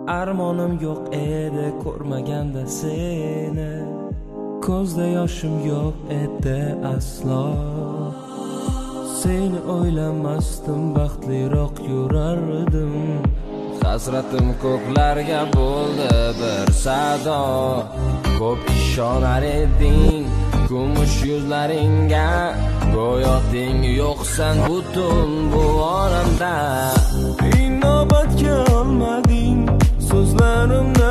Armonim yo'q edi ko'rmaganda seni, ko'zda yoshim yo'q edi aslo. Seni o'ylamasdim baxtliroq yurardim. Hasratim ko'klarga bo'ldi bir sado. Ko'p ishonar eding kumush yuzlaringga, go'yo tengi yo'qsan butun bu olamda. Inobatga olmading so'zlarimni